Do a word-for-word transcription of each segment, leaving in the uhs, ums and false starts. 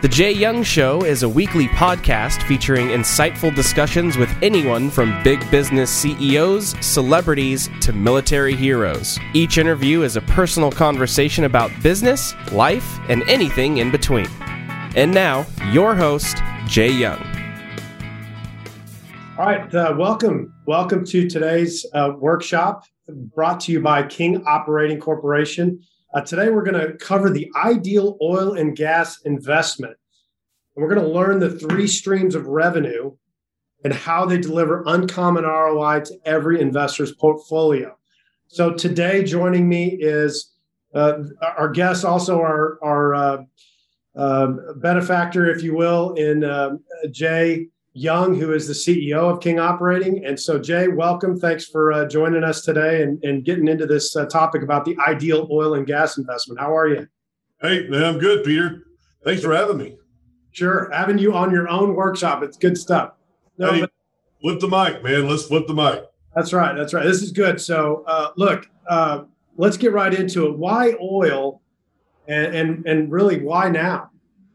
The Jay Young Show is a weekly podcast featuring insightful discussions with anyone from big business C E Os, celebrities, to military heroes. Each interview is a personal conversation about business, life, and anything in between. And now, your host, Jay Young. All right, uh, welcome. Welcome to today's uh, workshop brought to you by King Operating Corporation. Uh, today, we're going to cover the ideal oil and gas investment. And we're going to learn the three streams of revenue and how they deliver uncommon R O I to every investor's portfolio. So today, joining me is uh, our guest, also our, our uh, uh, benefactor, if you will, in uh, Jay Young, who is the C E O of King Operating. And so, Jay, welcome. Thanks for uh, joining us today and, and getting into this uh, topic about the ideal oil and gas investment. How are you? Hey, man, I'm good, Peter. Thanks for having me. Sure. Having you on your own workshop. It's good stuff. No, hey, but, flip the mic, man. Let's flip the mic. That's right. That's right. This is good. So, uh, look, uh, let's get right into it. Why oil and, and, and really why now?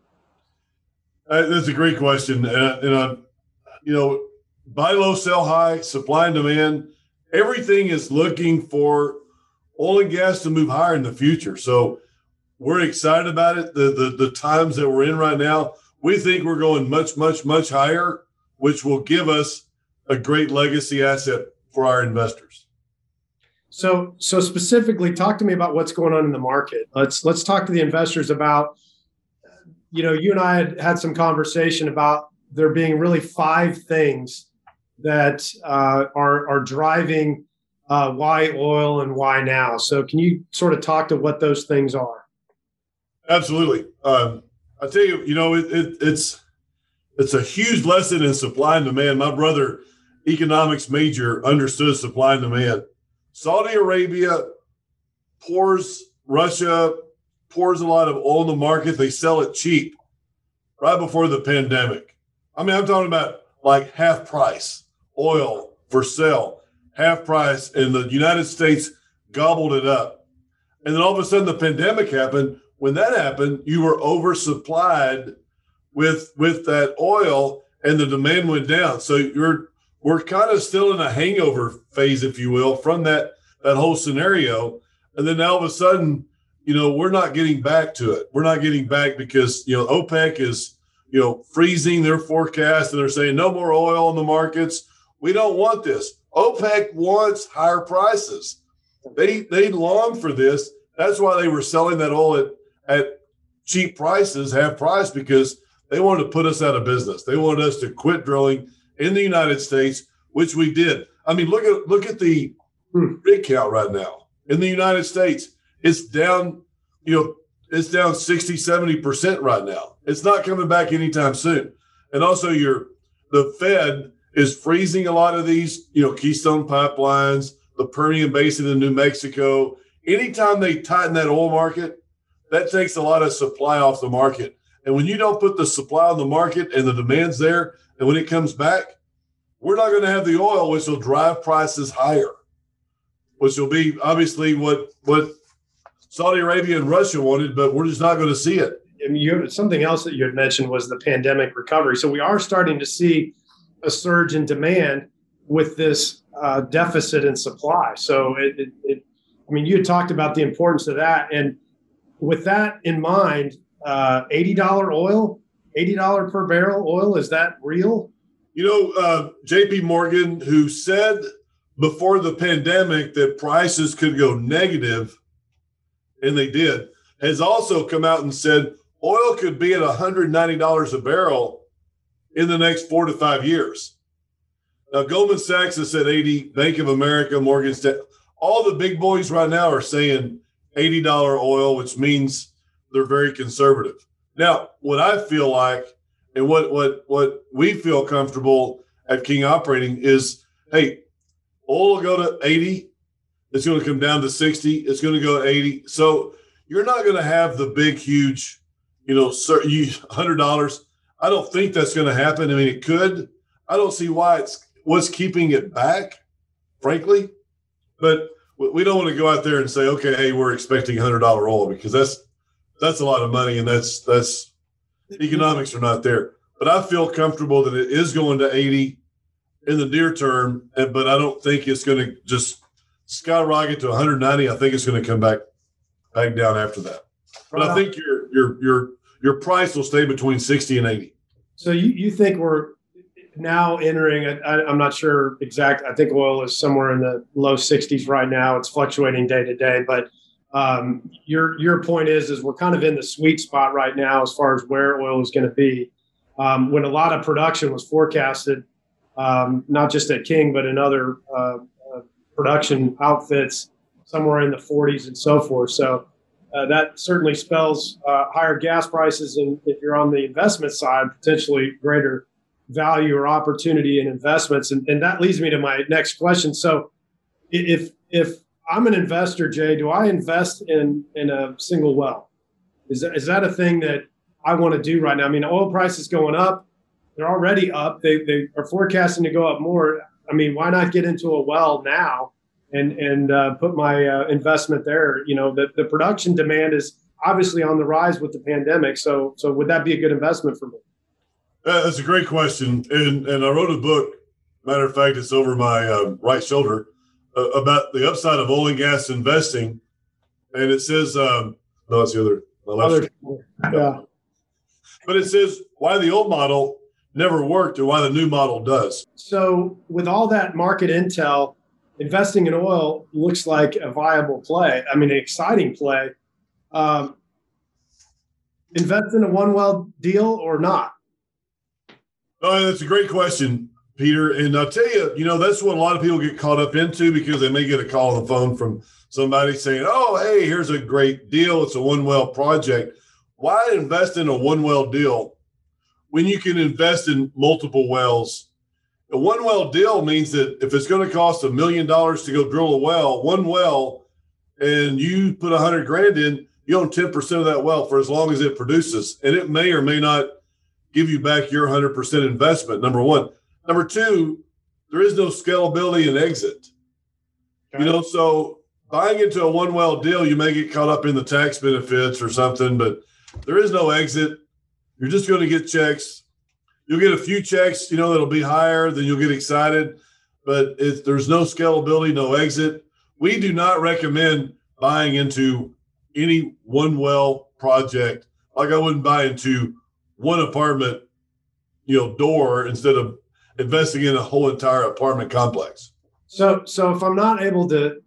Uh, that's a great question. Uh, and, uh, you know, buy low, sell high, supply and demand. Everything is looking for oil and gas to move higher in the future. So we're excited about it. The, the, the times that we're in right now, we think we're going much, much, much higher, which will give us a great legacy asset for our investors. So, so specifically, talk to me about what's going on in the market. Let's let's talk to the investors about, you know, you and I had had some conversation about there being really five things that uh, are are driving uh, why oil and why now. So, can you sort of talk to what those things are? Absolutely. Um, I tell you, you know, it, it, it's it's a huge lesson in supply and demand. My brother, economics major, understood supply and demand. Saudi Arabia pours Russia pours a lot of oil in the market. They sell it cheap right before the pandemic. I mean, I'm talking about like half price oil for sale, half price, and the United States gobbled it up. And then all of a sudden the pandemic happened. When that happened, you were oversupplied with with that oil and the demand went down. So you're we're kind of still in a hangover phase, if you will, from that that whole scenario. And then all of a sudden, you know, we're not getting back to it. We're not getting back because, you know, OPEC is, you know, freezing their forecast and they're saying no more oil in the markets. We don't want this. OPEC wants higher prices. They they long for this. That's why they were selling that oil at, at cheap prices, half price, because they wanted to put us out of business. They wanted us to quit drilling in the United States, which we did. I mean, look at look at the rig count right now in the United States. It's down, you know, it's down sixty, seventy percent right now. It's not coming back anytime soon. And also your the Fed is freezing a lot of these, you know, Keystone pipelines, the Permian Basin in New Mexico. Anytime they tighten that oil market, that takes a lot of supply off the market. And when you don't put the supply on the market and the demand's there, and when it comes back, we're not going to have the oil, which will drive prices higher, which will be obviously what what Saudi Arabia and Russia wanted, but we're just not going to see it. I mean, you, something else that you had mentioned was the pandemic recovery. So we are starting to see a surge in demand with this uh, deficit in supply. So it, it, it, I mean, you had talked about the importance of that. And with that in mind, uh, eighty dollars oil, eighty dollars per barrel oil, is that real? You know, uh, J P Morgan, who said before the pandemic that prices could go negative, and they did, has also come out and said oil could be at one hundred ninety dollars a barrel in the next four to five years. Now, Goldman Sachs has said eighty, Bank of America, Morgan Stanley, all the big boys right now are saying eighty dollars oil, which means they're very conservative. Now, what I feel like and what what what we feel comfortable at King Operating is, hey, oil will go to eighty. It's going to come down to sixty. It's going to go to eighty. So you're not going to have the big, huge, you know, one hundred dollars. I don't think that's going to happen. I mean, it could. I don't see why it's what's keeping it back, frankly. But we don't want to go out there and say, okay, hey, we're expecting one hundred dollars oil, because that's that's a lot of money, and that's that's Economics are not there. But I feel comfortable that it is going to eighty in the near term, and, but I don't think it's going to just skyrocket to one hundred ninety. I think it's going to come back back down after that. But I think your your your your price will stay between sixty and eighty. So you, you think we're now entering, a, I, I'm not sure exact, I think oil is somewhere in the low sixties right now. It's fluctuating day to day, but um, your your point is, is we're kind of in the sweet spot right now as far as where oil is going to be. Um, when a lot of production was forecasted, um, not just at King, but in other uh, uh, production outfits, somewhere in the forties and so forth. So uh, that certainly spells uh, higher gas prices. And if you're on the investment side, potentially greater value or opportunity in investments. And, and that leads me to my next question. So if if I'm an investor, Jay, do I invest in, in a single well? Is that, is that a thing that I want to do right now? I mean, oil prices going up. They're already up. They, they are forecasting to go up more. I mean, why not get into a well now and, and uh, put my uh, investment there? You know, the, the production demand is obviously on the rise with the pandemic. So, so would that be a good investment for me? Uh, that's a great question. And, and I wrote a book, matter of fact, it's over my uh, right shoulder, uh, about the upside of oil and gas investing. And it says, um, no, it's the other, my left Other, yeah. But it says why the old model never worked and why the new model does. So with all that market intel, investing in oil looks like a viable play. I mean, an exciting play. Um, invest in a one well deal or not? Oh, that's a great question, Peter. And I'll tell you, you know, that's what a lot of people get caught up into because they may get a call on the phone from somebody saying, oh, hey, here's a great deal. It's a one well project. Why invest in a one well deal when you can invest in multiple wells? A one well deal means that if it's going to cost a million dollars to go drill a well, one well, and you put a hundred grand in, you own ten percent of that well for as long as it produces. And it may or may not give you back your one hundred percent investment, number one. Number two, there is no scalability and exit. Okay. You know, so buying into a one well deal, you may get caught up in the tax benefits or something, but there is no exit. You're just going to get checks. You'll get a few checks, you know, that'll be higher, then you'll get excited. But if there's no scalability, no exit, we do not recommend buying into any one well project. Like I wouldn't buy into one apartment, you know, door instead of investing in a whole entire apartment complex. So, so if I'm not able to,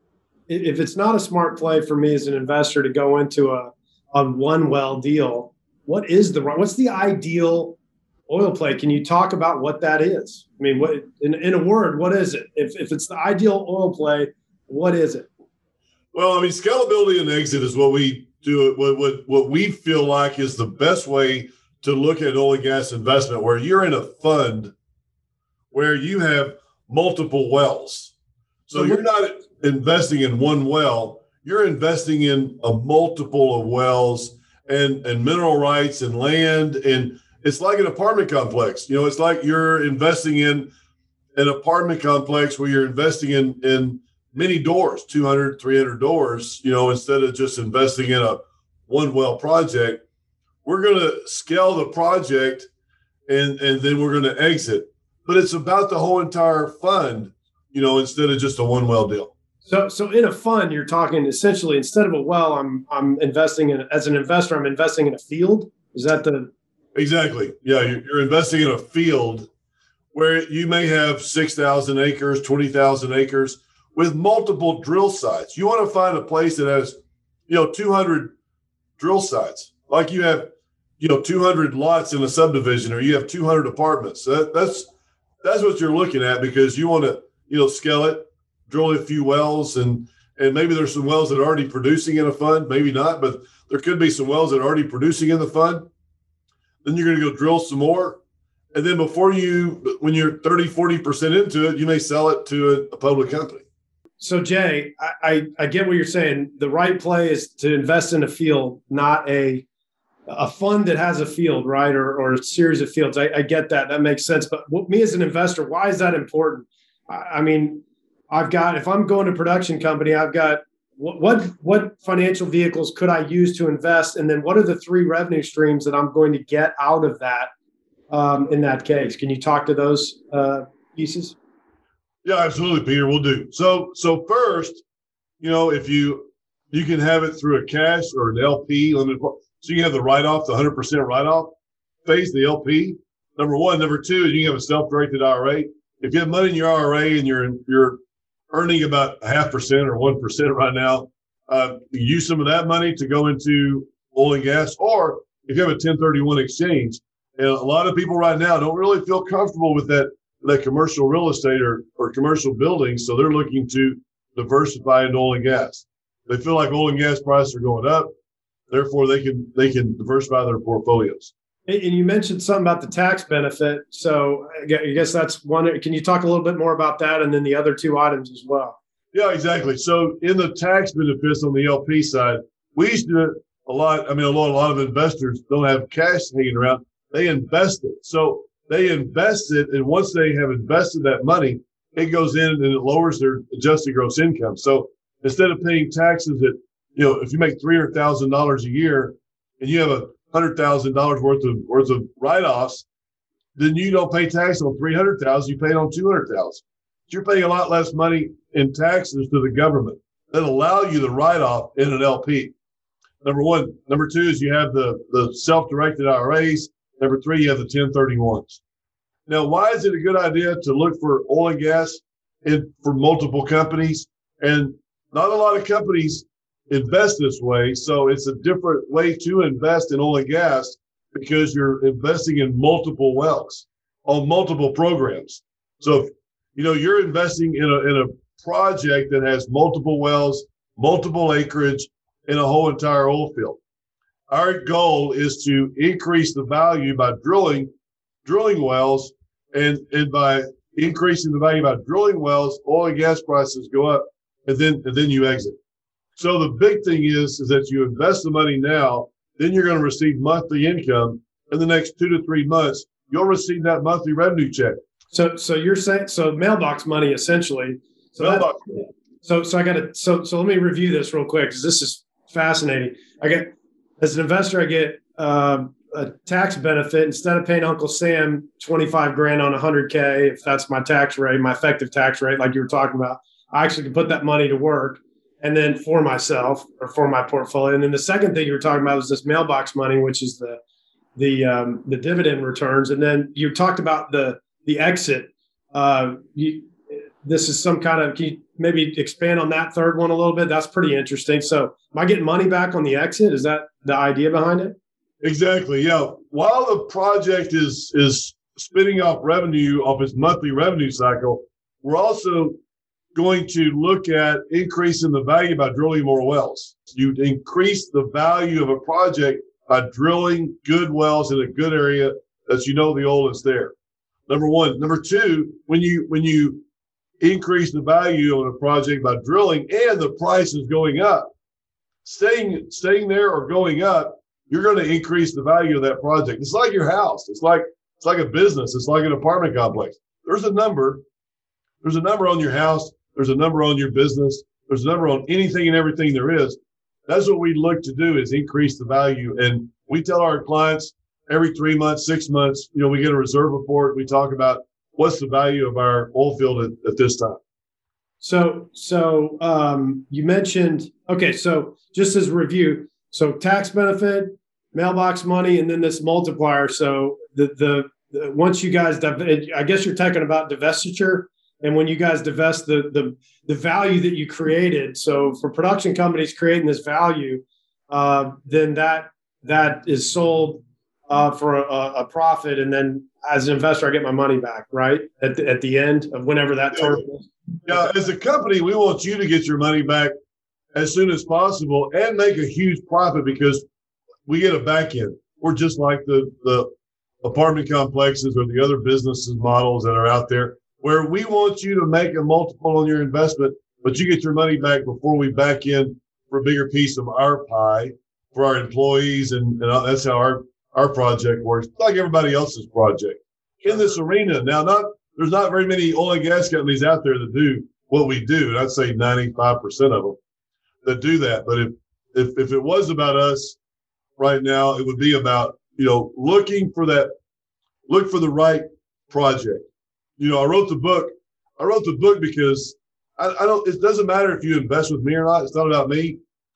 if it's not a smart play for me as an investor to go into a, a one well deal, what is the, what's the ideal oil play? Can you talk about what that is? I mean, what in, in a word, what is it? If if it's the ideal oil play, what is it? Well, I mean, scalability and exit is what we do. What what what we feel like is the best way to look at oil and gas investment, where you're in a fund where you have multiple wells. So you're not investing in one well, you're investing in a multiple of wells and, and mineral rights and land. And it's like an apartment complex. You know, it's like you're investing in an apartment complex where you're investing in, in many doors, two hundred, three hundred doors, you know, instead of just investing in a one well project. We're going to scale the project and, and then we're going to exit. But it's about the whole entire fund, you know, instead of just a one well deal. So, so in a fund, you're talking essentially instead of a well, I'm I'm investing in as an investor, I'm investing in a field. Is that the exactly? Yeah, you're, you're investing in a field where you may have six thousand acres, twenty thousand acres with multiple drill sites. You want to find a place that has, you know, two hundred drill sites, like you have, you know, two hundred lots in a subdivision, or you have two hundred apartments. That, that's that's what you're looking at, because you want to, you know, scale it, drill a few wells, and and maybe there's some wells that are already producing in a fund, maybe not, but there could be some wells that are already producing in the fund. Then you're going to go drill some more. And then before you, when you're thirty, forty percent into it, you may sell it to a, a public company. So, Jay, I, I, I get what you're saying. The right play is to invest in a field, not a a fund that has a field, right, or, or a series of fields. I, I get that. That makes sense. But what, me as an investor, why is that important? I, I mean, I've got, if I'm going to a production company, I've got what, what what financial vehicles could I use to invest? And then what are the three revenue streams that I'm going to get out of that um, in that case? Can you talk to those uh, pieces? Yeah, absolutely, Peter. We'll do. So so first, you know, if you you can have it through a cash or an L P limited. So you have the write-off, the one hundred percent write-off phase, the L P. Number one. Number two is you can have a self-directed I R A. If you have money in your I R A and you're you're earning about a half percent or one percent right now, uh, you use some of that money to go into oil and gas. Or if you have a ten thirty-one exchange, and a lot of people right now don't really feel comfortable with that that commercial real estate or, or commercial buildings, so they're looking to diversify into oil and gas. They feel like oil and gas prices are going up, therefore they can they can diversify their portfolios. And you mentioned something about the tax benefit. So I guess that's one. Can you talk a little bit more about that and then the other two items as well? Yeah, exactly. So in the tax benefits on the L P side, we used to do a lot. I mean, a lot, a lot of investors don't have cash hanging around. They invest it. So they invest it, and once they have invested that money, it goes in and it lowers their adjusted gross income. So instead of paying taxes at, you know, if you make three hundred thousand dollars a year and you have a one hundred thousand dollars worth of worth of write-offs, then you don't pay tax on three hundred thousand dollars, you pay it on two hundred thousand dollars. You're paying a lot less money in taxes to the government that allow you the write-off in an L P. Number one. Number two is you have the, the self-directed I R As. Number three, you have the ten thirty-ones. Now, why is it a good idea to look for oil and gas in, for multiple companies? And not a lot of companies invest this way. So it's a different way to invest in oil and gas because you're investing in multiple wells on multiple programs. So, if, you know, you're investing in a, in a project that has multiple wells, multiple acreage in a whole entire oil field. Our goal is to increase the value by drilling, drilling wells, and, and by increasing the value by drilling wells, oil and gas prices go up, and then and then you exit. So the big thing is, is that you invest the money now, then you're going to receive monthly income. In the next two to three months, you'll receive that monthly revenue check. So so you're saying so mailbox money essentially. So mailbox. That, so so I got to so so let me review this real quick because this is fascinating. I get as an investor, I get uh, a tax benefit instead of paying Uncle Sam twenty-five grand on one hundred K, if that's my tax rate, my effective tax rate, like you were talking about. I actually can put that money to work, and then for myself or for my portfolio. And then the second thing you were talking about was this mailbox money, which is the the um, the dividend returns. And then you talked about the the exit. Uh, you, this is some kind of, can you maybe expand on that third one a little bit? That's pretty interesting. So am I getting money back on the exit? Is that the idea behind it? Exactly. Yeah. While the project is is spinning off revenue off its monthly revenue cycle, we're also going to look at increasing the value by drilling more wells. You increase the value of a project by drilling good wells in a good area that you know the oil is there. Number one. Number two, when you when you increase the value of a project by drilling and the price is going up, staying staying there or going up, you're going to increase the value of that project. It's like your house. It's like it's like a business. It's like an apartment complex. There's a number. There's a number on your house. There's a number on your business. There's a number on anything and everything there is. That's what we look to do, is increase the value. And we tell our clients every three months, six months, you know, we get a reserve report. We talk about what's the value of our oil field at, at this time. So, so um, you mentioned, okay, so just as a review, so tax benefit, mailbox money, and then this multiplier. So the, the, the once you guys, I guess you're talking about divestiture. And when you guys divest the, the the value that you created, so for production companies creating this value, uh, then that that is sold uh, for a, a profit, and then as an investor, I get my money back, right at the, at the end of whenever that term is. Yeah, as a company, we want you to get your money back as soon as possible and make a huge profit because we get a back end. We're just like the the apartment complexes or the other businesses models that are out there, where we want you to make a multiple on your investment, but you get your money back before we back in for a bigger piece of our pie for our employees. And, and that's how our, our project works, like everybody else's project in this arena. Now, not there's not very many oil and gas companies out there that do what we do. And I'd say ninety-five percent of them. that do that. But if, if, if it was about us right now, it would be about, you know, looking for that, look for the right project. You know, I wrote the book. I wrote the book because I, I don't, it doesn't matter if you invest with me or not. It's not about me.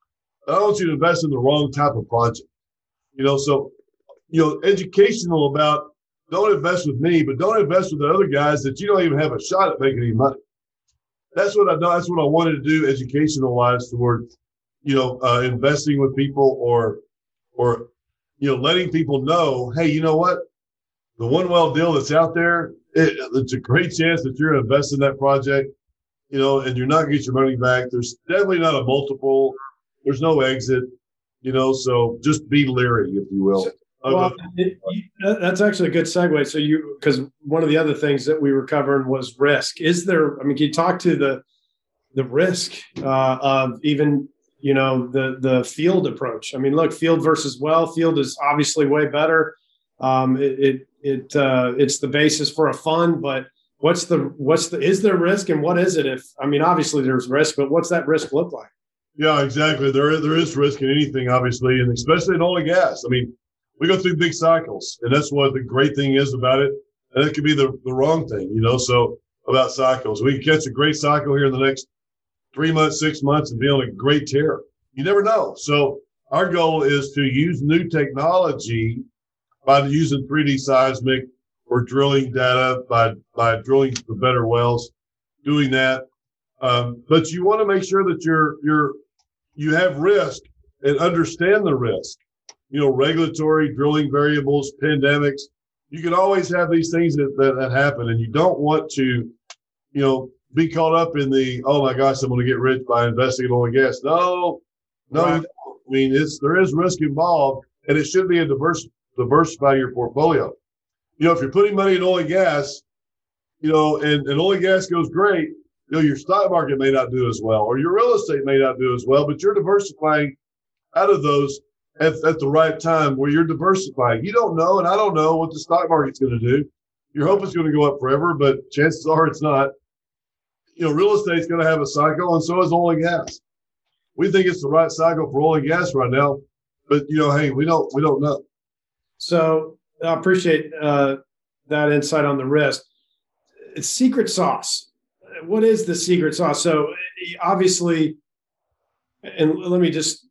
I don't want you to invest in the wrong type of project. You know, so, you know, educational about don't invest with me, but don't invest with the other guys that you don't even have a shot at making any money. That's what I know. That's what I wanted to do educational wise toward, you know, uh, investing with people or, or, you know, letting people know, hey, you know what? The one well deal that's out there, it, it's a great chance that you're going to invest in that project, you know, and you're not going to get your money back. There's definitely not a multiple. There's no exit, you know, so just be leery, if you will. Well, it, that's actually a good segue. So you, because one of the other things that we were covering was risk. Is there, I mean, can you talk to the the risk uh, of even, you know, the the field approach? I mean, look, field versus well, field is obviously way better. Um, it it, it uh, it's the basis for a fund, but what's the what's the is there risk and what is it? If I mean, obviously there's risk, but what's that risk look like? Yeah, exactly. There is, there is risk in anything, obviously, and especially in oil and gas. I mean, we go through big cycles, and that's what the great thing is about it. And it could be the, the wrong thing, you know, so about cycles. We can catch a great cycle here in the next three months, six months, and be on a great tear. You never know. So our goal is to use new technology by using three D seismic or drilling data, by, by drilling the better wells, doing that. Um, but you want to make sure that you're, you're, you have risk and understand the risk. You know, regulatory, drilling variables, pandemics. You can always have these things that, that, that happen, and you don't want to, you know, be caught up in the, oh my gosh, I'm going to get rich by investing in oil and gas. No, no, right. You don't. I mean, it's there is risk involved, and it should be a diverse diversify your portfolio. You know, if you're putting money in oil and gas, you know, and, and oil and gas goes great, you know, your stock market may not do as well, or your real estate may not do as well, but you're diversifying out of those at, at the right time where you're diversifying. You don't know, and I don't know what the stock market's going to do. Your hope is going to go up forever, but chances are it's not. You know, real estate's going to have a cycle, and so is oil and gas. We think it's the right cycle for oil and gas right now, but you know, hey, we don't we don't know. So I appreciate uh, that insight on the risk. It's secret sauce. What is the secret sauce? So obviously, and let me just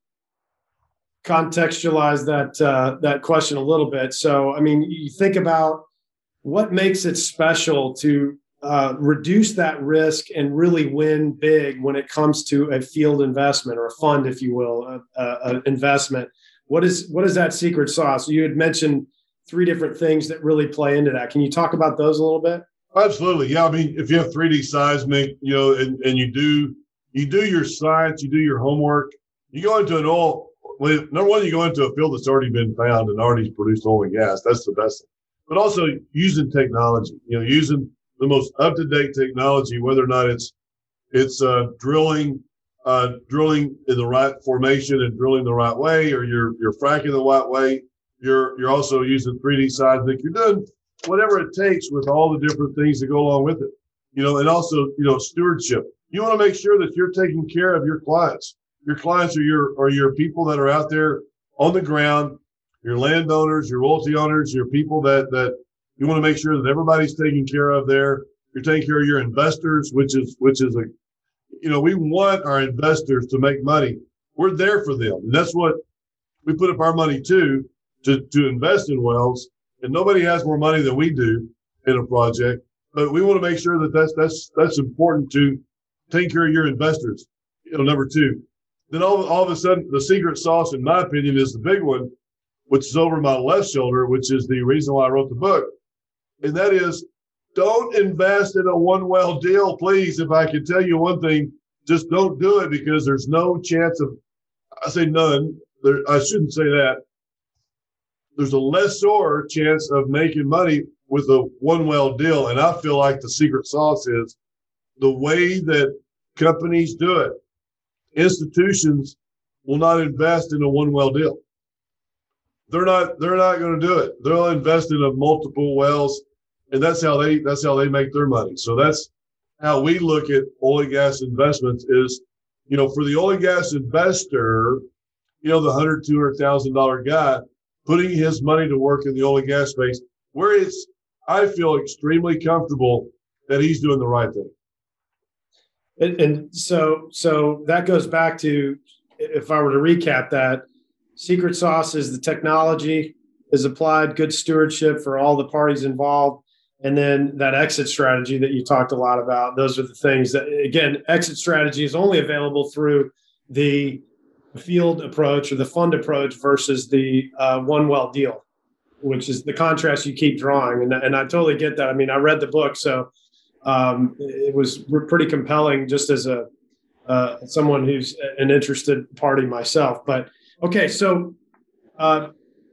contextualize that uh, that question a little bit. So, I mean, you think about what makes it special to uh, reduce that risk and really win big when it comes to a field investment or a fund, if you will, an investment. What is what is that secret sauce? You had mentioned three different things that really play into that. Can you talk about those a little bit? Absolutely. Yeah. I mean, if you have three D seismic, you know, and, and you do, you do your science, you do your homework, you go into an oil, well, number one, you go into a field that's already been found and already produced oil and gas. That's the best thing. But also using technology, you know, using the most up-to-date technology, whether or not it's, it's uh, drilling, uh, drilling in the right formation and drilling the right way, or you're, you're fracking the right way. You're, you're also using three D seismic. You're doing whatever it takes with all the different things that go along with it, you know, and also, you know, stewardship. You want to make sure that you're taking care of your clients. Your clients are your, are your people that are out there on the ground, your landowners, your royalty owners, your people that, that you want to make sure that everybody's taken care of there. You're taking care of your investors, which is, which is a, you know, we want our investors to make money. We're there for them. And that's what we put up our money to, to, to invest in wells. And nobody has more money than we do in a project, but we want to make sure that that's, that's, that's important to take care of your investors. You know, number two, then all, all of a sudden the secret sauce, in my opinion, is the big one, which is over my left shoulder, which is the reason why I wrote the book. And that is, don't invest in a one well deal, please. If I can tell you one thing, just don't do it, because there's no chance of, I say none, there, I shouldn't say that. There's a lesser chance of making money with a one well deal. And I feel like the secret sauce is the way that companies do it. Institutions will not invest in a one well deal. They're not, they're not going to do it. They'll invest in a multiple wells, and that's how they, that's how they make their money. So that's how we look at oil and gas investments, is you know, for the oil and gas investor, you know, the one hundred thousand dollars, two hundred thousand dollars guy putting his money to work in the oil and gas space, where it's, I feel extremely comfortable that he's doing the right thing. And, and so, so that goes back to, if I were to recap that, secret sauce is the technology is applied, good stewardship for all the parties involved, and then that exit strategy that you talked a lot about. Those are the things that, again, exit strategy is only available through the field approach or the fund approach versus the uh, one well deal, which is the contrast you keep drawing. And, and I totally get that. I mean, I read the book, so um, it was pretty compelling just as a uh, someone who's an interested party myself. But okay, so uh,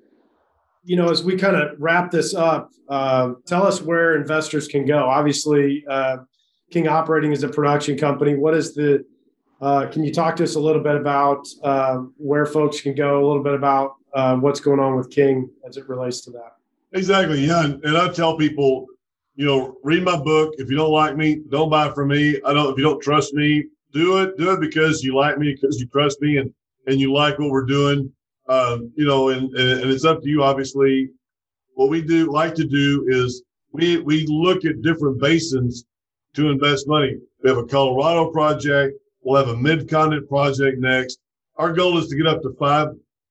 you know, as we kind of wrap this up, uh, tell us where investors can go. Obviously, uh, King Operating is a production company. What is the Uh, can you talk to us a little bit about uh, where folks can go, a little bit about uh, what's going on with King as it relates to that? Exactly, yeah. And, and I tell people, you know, read my book. If you don't like me, don't buy it from me. I don't. If you don't trust me, do it. Do it because you like me, because you trust me, and and you like what we're doing. Um, you know, and, and and it's up to you. Obviously, what we do like to do is we we look at different basins to invest money. We have a Colorado project. We'll have a mid-continent project next. Our goal is to get up to five,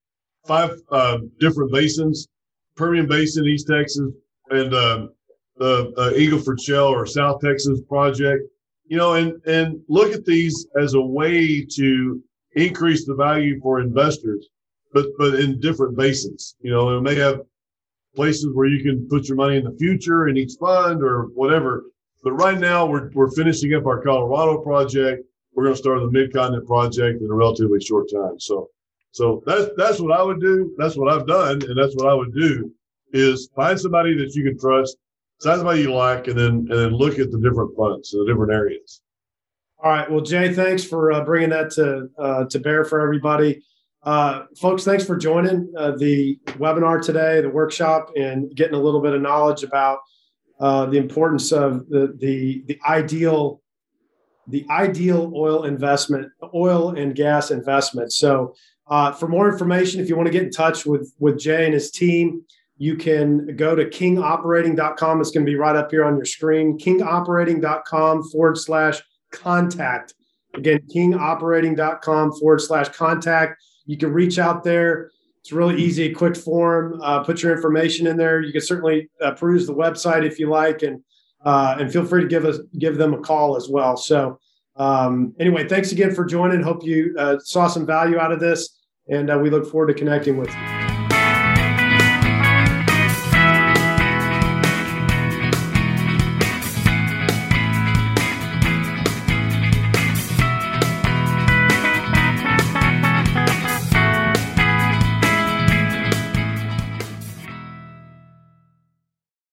five uh, different basins: Permian Basin, East Texas, and uh, the uh, Eagle Ford Shale or South Texas project. You know, and and look at these as a way to increase the value for investors, but but in different basins. You know, it may have places where you can put your money in the future in each fund or whatever. But right now, we're we're finishing up our Colorado project. We're going to start the Mid-Continent project in a relatively short time. So, so that's that's what I would do. That's what I've done, and that's what I would do: is find somebody that you can trust, find somebody you like, and then and then look at the different funds, the different areas. All right. Well, Jay, thanks for uh, bringing that to uh, to bear for everybody, uh, folks. Thanks for joining uh, the webinar today, the workshop, and getting a little bit of knowledge about uh, the importance of the the the ideal. the ideal oil investment, oil and gas investment. So uh, for more information, if you want to get in touch with, with Jay and his team, you can go to king operating dot com. It's going to be right up here on your screen, king operating dot com forward slash contact. Again, king operating dot com forward slash contact. You can reach out there. It's really easy, quick form. Uh, put your information in there. You can certainly uh, peruse the website if you like, and Uh, and feel free to give us give them a call as well. So um, anyway, thanks again for joining. Hope you uh, saw some value out of this, and uh, we look forward to connecting with you.